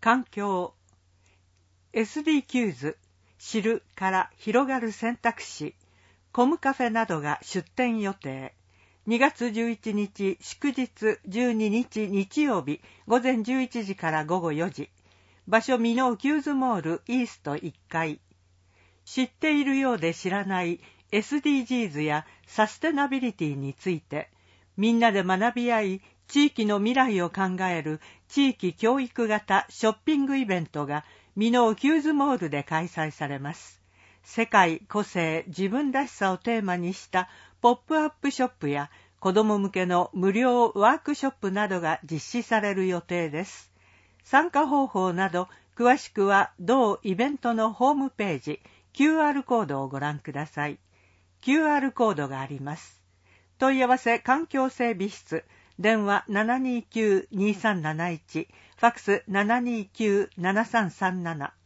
環境 SD キューズ知るから広がる選択肢コムカフェなどが出店予定。2月11日祝日12日日曜日午前11時から午後4時。場所箕面キューズモールイースト1階。知っているようで知らない SDGs やサステナビリティについてみんなで学び合い地域の未来を考える地域教育型ショッピングイベントが箕面キューズモールで開催されます。世界、個性、自分らしさをテーマにしたポップアップショップや子ども向けの無料ワークショップなどが実施される予定です。参加方法など詳しくは同イベントのホームページ QR コードをご覧ください。QR コードがあります。問い合わせ環境整備室電話 729-2371 ファックス 729-7337